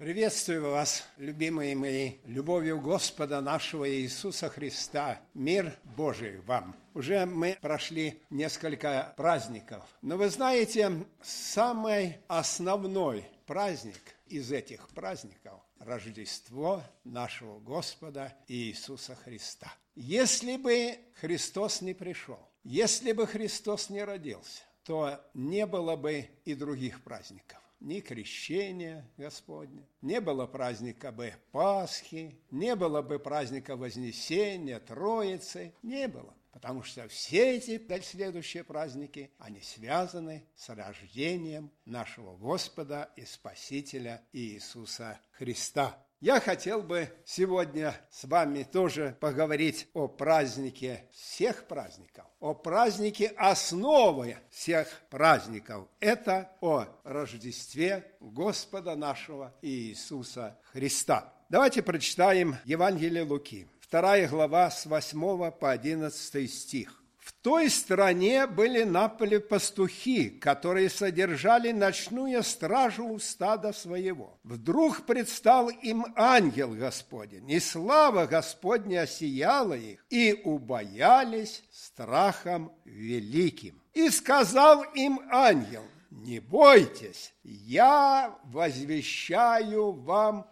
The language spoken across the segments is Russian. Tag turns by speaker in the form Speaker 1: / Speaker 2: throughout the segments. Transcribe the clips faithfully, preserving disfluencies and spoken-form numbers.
Speaker 1: Приветствую вас, любимые мои, любовью Господа нашего Иисуса Христа. Мир Божий вам. Уже мы прошли несколько праздников, но вы знаете, самый основной праздник из этих праздников – Рождество нашего Господа Иисуса Христа. Если бы Христос не пришел, если бы Христос не родился, то не было бы и других праздников. Ни крещения Господня, не было праздника бы Пасхи, не было бы праздника Вознесения, Троицы, не было. Потому что все эти следующие праздники, они связаны с рождением нашего Господа и Спасителя Иисуса Христа. Я хотел бы сегодня с вами тоже поговорить о празднике всех праздников, о празднике основы всех праздников. Это о Рождестве Господа нашего Иисуса Христа. Давайте прочитаем Евангелие Луки, вторая глава с восьмого по одиннадцатый стих. В той стране были на поле пастухи, которые содержали ночную стражу у стада своего. Вдруг предстал им ангел Господень, и слава Господня осияла их, и убоялись страхом великим. И сказал им ангел: не бойтесь, я возвещаю вам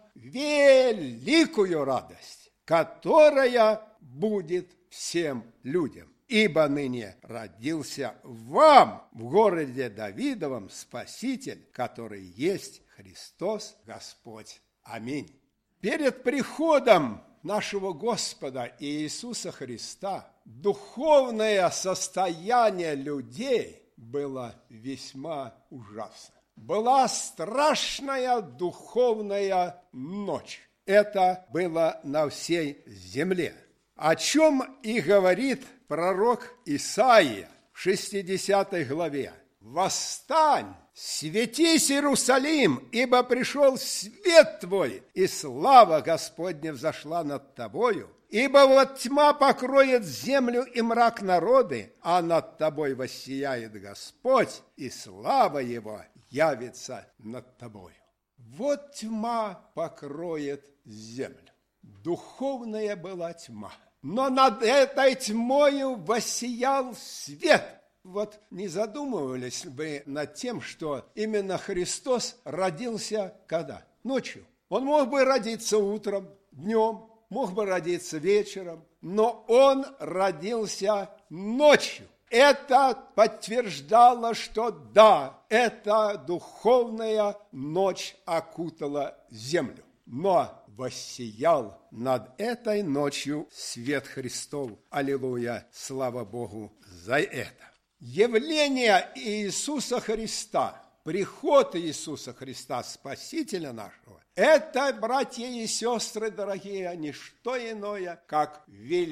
Speaker 1: великую радость, которая будет всем людям. Ибо ныне родился вам в городе Давидовом Спаситель, который есть Христос Господь. Аминь. Перед приходом нашего Господа Иисуса Христа духовное состояние людей было весьма ужасно. Была страшная духовная ночь. Это было на всей земле. О чем и говорит пророк Исаия в шестидесятой главе. «Восстань, светись, Иерусалим, ибо пришел свет твой, и слава Господня взошла над тобою. Ибо вот тьма покроет землю и мрак народы, а над тобой воссияет Господь, и слава Его явится над тобою». Вот тьма покроет землю. Духовная была тьма. Но над этой тьмою воссиял свет. Вот не задумывались бы над тем, что именно Христос родился когда? Ночью. Он мог бы родиться утром, днем, мог бы родиться вечером, но он родился ночью. Это подтверждало, что да, эта духовная ночь окутала землю. Но воссиял над этой ночью свет Христов. Аллилуйя! Слава Богу за это! Явление Иисуса Христа, приход Иисуса Христа, Спасителя нашего, это, братья и сестры дорогие, не что иное, как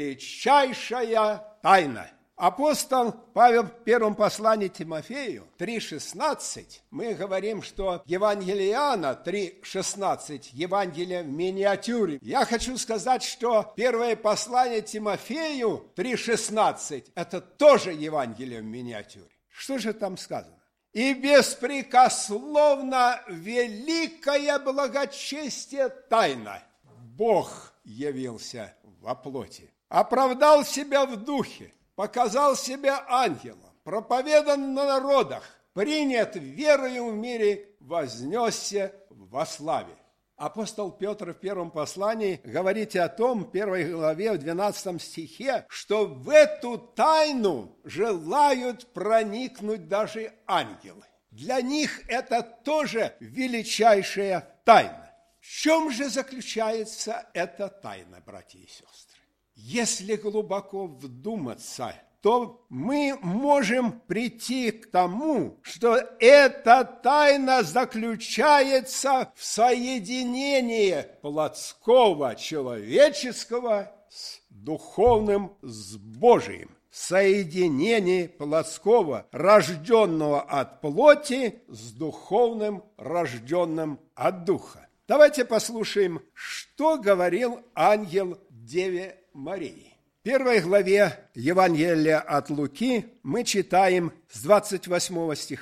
Speaker 1: величайшая тайна. Апостол Павел в первом послании Тимофею три шестнадцать, мы говорим, что Евангелие Иоанна три шестнадцать, Евангелие в миниатюре. Я хочу сказать, что первое послание Тимофею три шестнадцать, это тоже Евангелие в миниатюре. Что же там сказано? «И беспрекословно великое благочестие тайна. Бог явился во плоти, оправдал себя в духе, показал себя ангелом, проповедан на народах, принят верою в мире, вознесся во славе». Апостол Петр в первом послании говорит о том, в первой главе, в двенадцатом стихе, что в эту тайну желают проникнуть даже ангелы. Для них это тоже величайшая тайна. В чем же заключается эта тайна, братья и сестры? Если глубоко вдуматься, то мы можем прийти к тому, что эта тайна заключается в соединении плотского человеческого с духовным, с Божиим. Соединение плотского, рожденного от плоти, с духовным, рожденным от духа. Давайте послушаем, что говорил ангел Деве Марии. В первой главе Евангелия от Луки мы читаем с двадцать восьмого стиха.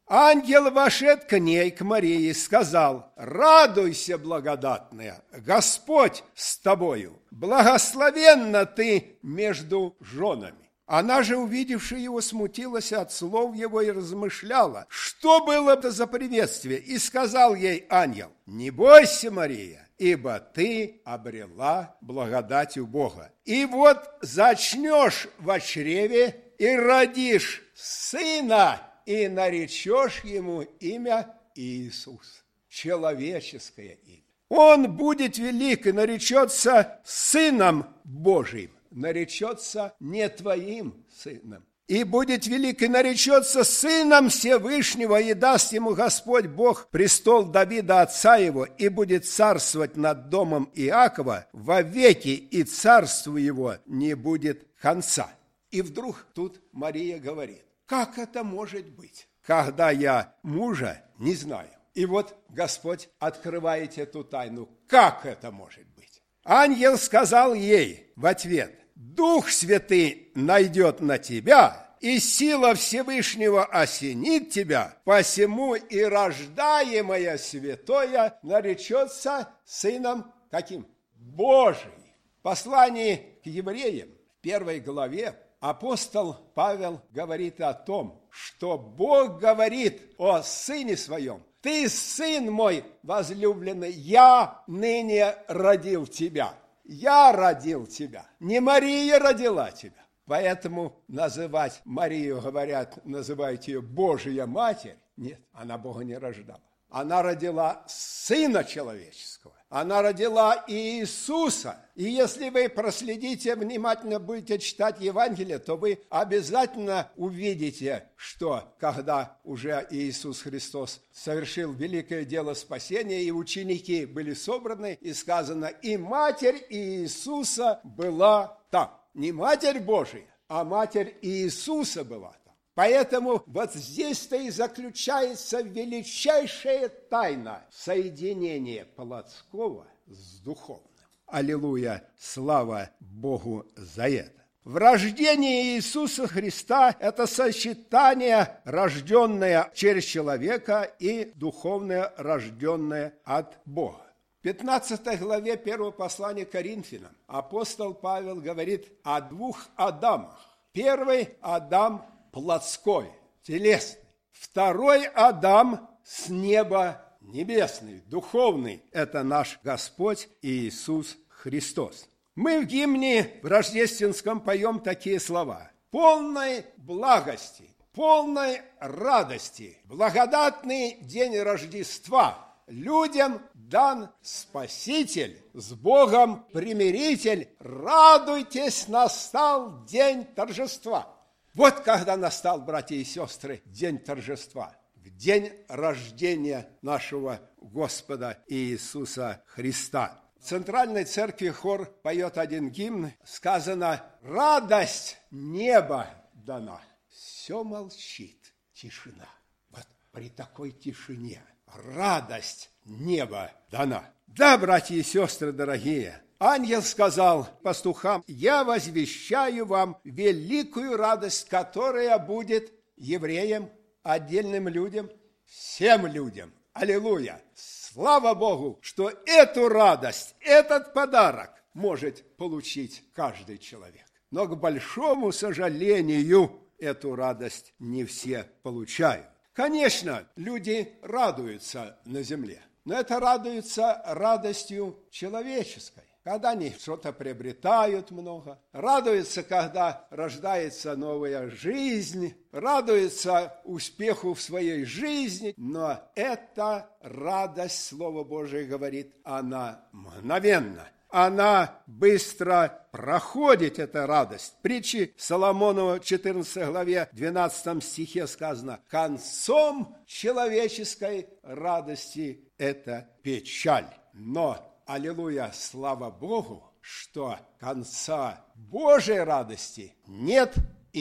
Speaker 1: Ангел вошед к ней, к Марии, сказал: «Радуйся, благодатная, Господь с тобою, благословенна ты между женами». Она же, увидевши его, смутилась от слов его и размышляла, что было это за приветствие, и сказал ей ангел: «Не бойся, Мария, ибо ты обрела благодать у Бога. И вот зачнешь во чреве и родишь сына, и наречешь ему имя Иисус». Человеческое имя. Он будет велик и наречется Сыном Божиим. Наречется не твоим сыном. И будет велик и наречется Сыном Всевышнего, и даст ему Господь Бог престол Давида отца его, и будет царствовать над домом Иакова вовеки, и царству его не будет конца. И вдруг тут Мария говорит: как это может быть, когда я мужа не знаю? И вот Господь открывает эту тайну. Как это может быть? Ангел сказал ей в ответ: «Дух Святый найдет на тебя, и сила Всевышнего осенит тебя, посему и рождаемое святое наречется Сыном каким? Божиим». В послании к евреям, в первой главе, апостол Павел говорит о том, что Бог говорит о Сыне Своем: «Ты, Сын мой возлюбленный, я ныне родил тебя». Я родил тебя, не Мария родила тебя. Поэтому называть Марию, говорят, называйте ее Божия Матерь. Нет, она Бога не рождала. Она родила Сына Человеческого. Она родила Иисуса. И если вы проследите, внимательно будете читать Евангелие, то вы обязательно увидите, что когда уже Иисус Христос совершил великое дело спасения, и ученики были собраны, и сказано: и Матерь Иисуса была там. Не Матерь Божия, а Матерь Иисуса была. Поэтому вот здесь-то и заключается величайшая тайна соединения плотского с духовным. Аллилуйя! Слава Богу за это! В рождении Иисуса Христа это сочетание, рожденное через человека, и духовное, рожденное от Бога. В пятнадцатой главе первого послания к Коринфянам апостол Павел говорит о двух Адамах. Первый Адам плотской, телесный. Второй Адам с неба небесный, духовный. Это наш Господь Иисус Христос. Мы в гимне в рождественском поем такие слова: «Полной благости, полной радости, благодатный день Рождества, людям дан Спаситель, с Богом примиритель, радуйтесь, настал день торжества». Вот когда настал, братья и сестры, день торжества, в день рождения нашего Господа Иисуса Христа. В Центральной церкви хор поет один гимн, сказано: «Радость неба дана». Все молчит, тишина. Вот при такой тишине радость неба дана. Да, братья и сестры дорогие, ангел сказал пастухам: «Я возвещаю вам великую радость, которая будет евреям, отдельным людям, всем людям». Аллилуйя! Слава Богу, что эту радость, этот подарок может получить каждый человек. Но, к большому сожалению, эту радость не все получают. Конечно, люди радуются на земле, но это радуются радостью человеческой. Когда они что-то приобретают много, радуются, когда рождается новая жизнь, радуются успеху в своей жизни, но эта радость, Слово Божие говорит, она мгновенна. Она быстро проходит, эта радость. В притче Соломонова, четырнадцатой главе, двенадцатом стихе сказано: «Концом человеческой радости это печаль». Но, аллилуйя, слава Богу, что конца Божьей радости нет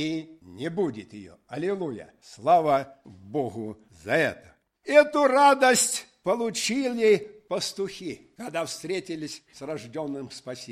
Speaker 1: и не будет ее. Аллилуйя, слава Богу за это. Эту радость получили пастухи, когда встретились с рожденным Спасителем.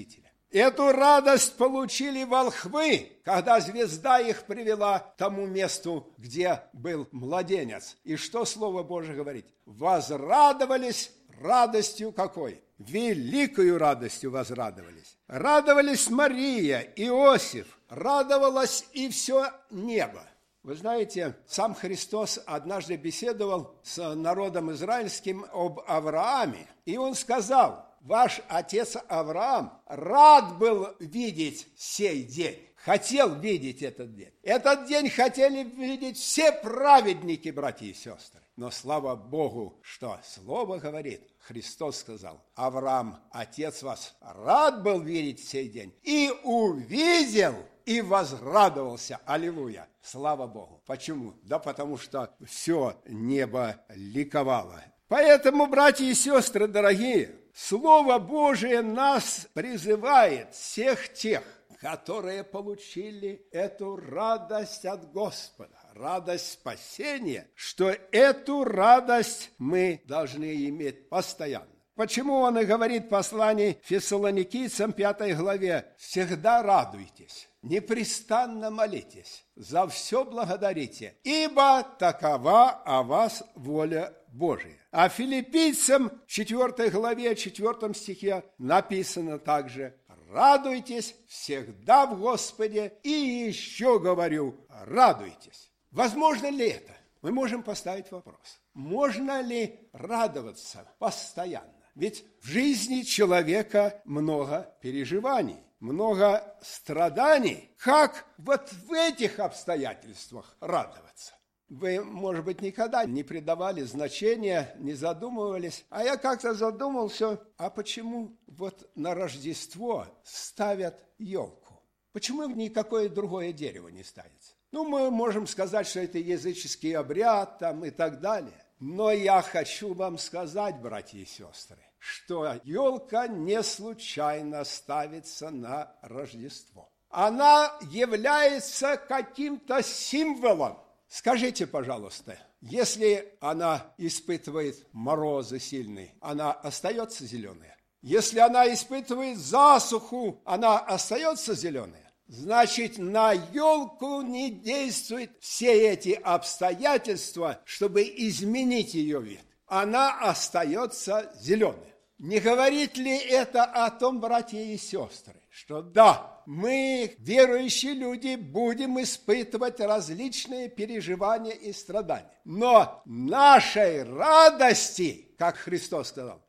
Speaker 1: Эту радость получили волхвы, когда звезда их привела к тому месту, где был младенец. И что Слово Божие говорит? Возрадовались радостью какой? Великою радостью возрадовались. Радовались Мария, Иосиф, радовалось и все небо. Вы знаете, сам Христос однажды беседовал с народом израильским об Аврааме, и он сказал: ваш отец Авраам рад был видеть сей день, хотел видеть этот день. Этот день хотели видеть все праведники, братья и сестры. Но слава Богу, что Слово говорит, Христос сказал: Авраам, отец вас, рад был видеть сей день, и увидел, и возрадовался. Аллилуйя! Слава Богу! Почему? Да потому что все небо ликовало. Поэтому, братья и сестры дорогие, Слово Божие нас призывает, всех тех, которые получили эту радость от Господа, радость спасения, что эту радость мы должны иметь постоянно. Почему он и говорит в послании Фессалоникийцам пятой главе: «Всегда радуйтесь, непрестанно молитесь, за все благодарите, ибо такова о вас воля Божия». А Филиппийцам четвертой главе, четвертом стихе написано также: «Радуйтесь всегда в Господе, и еще говорю, радуйтесь». Возможно ли это? Мы можем поставить вопрос. Можно ли радоваться постоянно? Ведь в жизни человека много переживаний, много страданий. Как вот в этих обстоятельствах радоваться? Вы, может быть, никогда не придавали значения, не задумывались. А я как-то задумался, а почему вот на Рождество ставят елку? Почему никакое другое дерево не ставится? Ну, мы можем сказать, что это языческий обряд там и так далее. Но я хочу вам сказать, братья и сестры, что елка не случайно ставится на Рождество. Она является каким-то символом. Скажите, пожалуйста, если она испытывает морозы сильные, она остается зеленая? Если она испытывает засуху, она остается зеленая? Значит, на елку не действуют все эти обстоятельства, чтобы изменить ее вид. Она остается зеленой. Не говорит ли это о том, братья и сестры, что да, мы, верующие люди, будем испытывать различные переживания и страдания. Но нашей радости, как Христос сказал,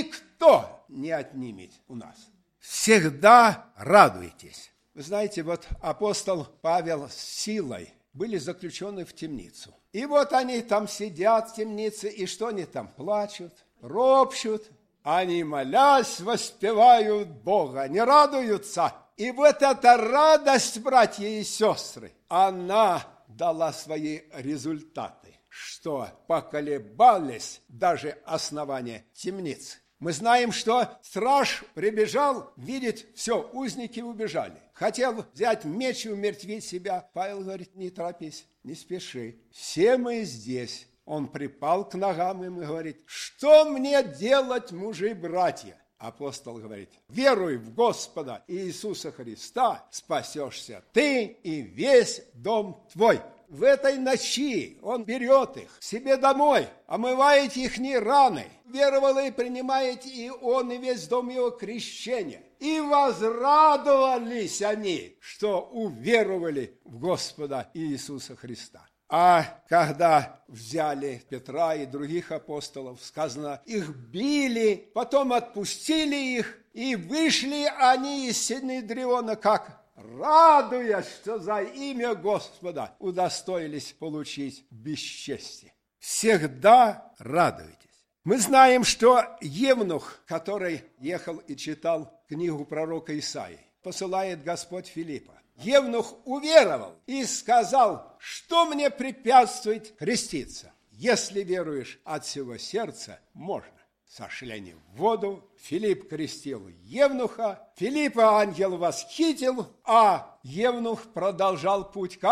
Speaker 1: никто не отнимет у нас. Всегда радуйтесь. Вы знаете, вот апостол Павел с Силой были заключены в темницу. И вот они там сидят в темнице, и что они там? Плачут, ропщут. Они, молясь, воспевают Бога, не радуются. И вот эта радость, братья и сестры, она дала свои результаты, что поколебались даже основания темницы. Мы знаем, что страж прибежал, видит, все, узники убежали. Хотел взять меч и умертвить себя. Павел говорит: не торопись, не спеши. Все мы здесь. Он припал к ногам им и говорит: что мне делать, мужи и братья? Апостол говорит: веруй в Господа Иисуса Христа, спасешься ты и весь дом твой. В этой ночи он берет их к себе домой, омывает их раны, веровал и принимает и он, и весь дом его крещения. И возрадовались они, что уверовали в Господа Иисуса Христа. А когда взяли Петра и других апостолов, сказано, их били, потом отпустили их, и вышли они из Синедриона, как радуясь, что за имя Господа удостоились получить бесчестие. Всегда радуйтесь. Мы знаем, что Евнух, который ехал и читал книгу пророка Исаии, посылает Господь Филиппа. Евнух уверовал и сказал: что мне препятствует креститься? Если веруешь от всего сердца, можно. Сошли они в воду, Филипп крестил Евнуха, Филиппа ангел восхитил, а Евнух продолжал путь как?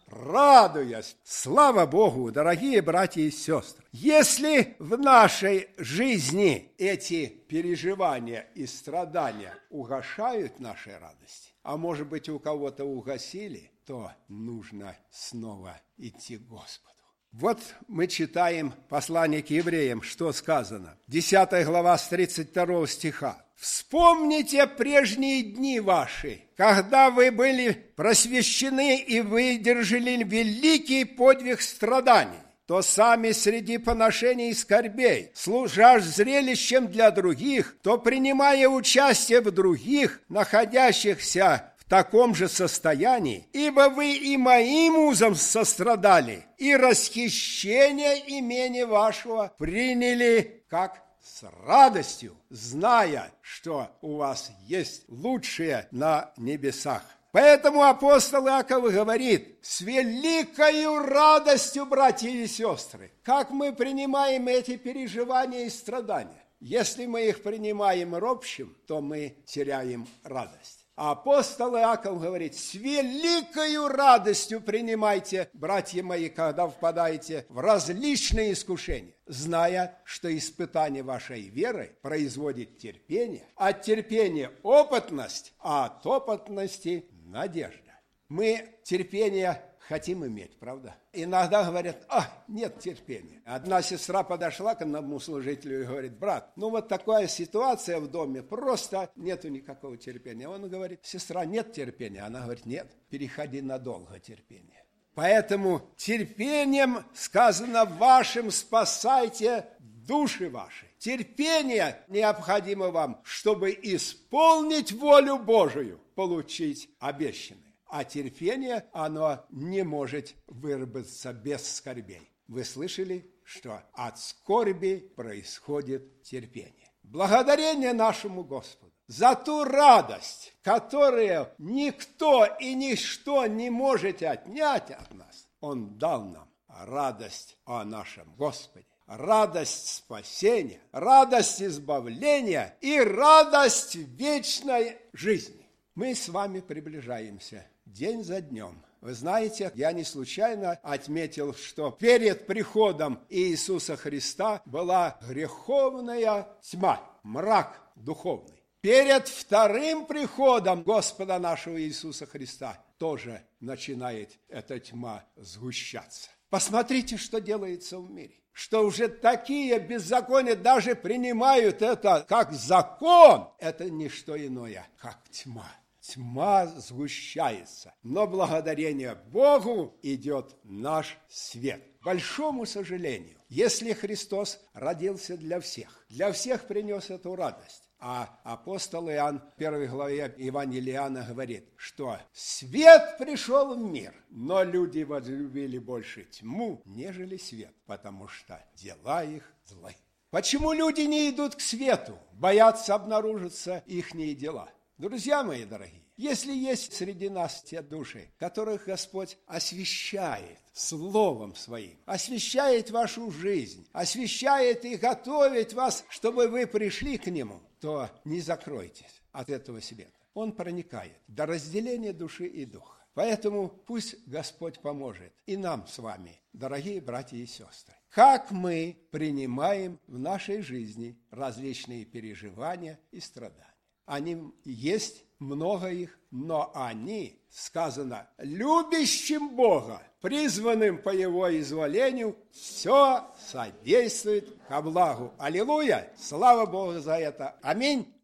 Speaker 1: радуясь. Слава Богу, дорогие братья и сестры! Если в нашей жизни эти переживания и страдания угошают нашей радости, а может быть у кого-то угасили, то нужно снова идти к Господу. Вот мы читаем послание к евреям, что сказано. десятая глава с тридцать второго стиха. «Вспомните прежние дни ваши, когда вы были просвещены и выдержали великий подвиг страданий, то сами среди поношений и скорбей, служа зрелищем для других, то принимая участие в других, находящихся в таком же состоянии, ибо вы и моим узом сострадали, и расхищение имени вашего приняли как с радостью, зная, что у вас есть лучшее на небесах». Поэтому апостол Иаков говорит: с великою радостью, братья и сестры, как мы принимаем эти переживания и страдания. Если мы их принимаем ропщим, то мы теряем радость. А апостол Иаков говорит: с великою радостью принимайте, братья мои, когда впадаете в различные искушения, зная, что испытание вашей веры производит терпение, от терпения опытность, а от опытности надежда. Мы терпение хотим иметь, правда? Иногда говорят: а, нет терпения. Одна сестра подошла к одному служителю и говорит: брат, ну вот такая ситуация в доме, просто нету никакого терпения. Он говорит: сестра, нет терпения. Она говорит: нет, переходи надолго терпение. Поэтому терпением сказано вашим спасайте души ваши. Терпение необходимо вам, чтобы исполнить волю Божию, получить обещанное. А терпение, оно не может выработаться без скорбей. Вы слышали, что от скорби происходит терпение. Благодарение нашему Господу за ту радость, которую никто и ничто не может отнять от нас. Он дал нам радость о нашем Господе, радость спасения, радость избавления и радость вечной жизни. Мы с вами приближаемся день за днем. Вы знаете, я не случайно отметил, что перед приходом Иисуса Христа была греховная тьма, мрак духовный. Перед вторым приходом Господа нашего Иисуса Христа тоже начинает эта тьма сгущаться. Посмотрите, что делается в мире. Что уже такие беззакония даже принимают это как закон. Это не что иное, как тьма. Тьма сгущается, но благодарение Богу идет наш свет. К большому сожалению, если Христос родился для всех, для всех принес эту радость, а апостол Иоанн в первой главе Евангелия Иоанна говорит, что свет пришел в мир, но люди возлюбили больше тьму, нежели свет, потому что дела их злы. Почему люди не идут к свету? Боятся обнаружиться ихние дела. Друзья мои дорогие, если есть среди нас те души, которых Господь освящает Словом Своим, освящает вашу жизнь, освящает и готовит вас, чтобы вы пришли к Нему, то не закройтесь от этого света. Он проникает до разделения души и духа. Поэтому пусть Господь поможет и нам с вами, дорогие братья и сестры. Как мы принимаем в нашей жизни различные переживания и страдания. Они есть, много их, но они, сказано, любящим Бога, призванным по Его изволению, все содействует ко благу. Аллилуйя! Слава Богу за это! Аминь!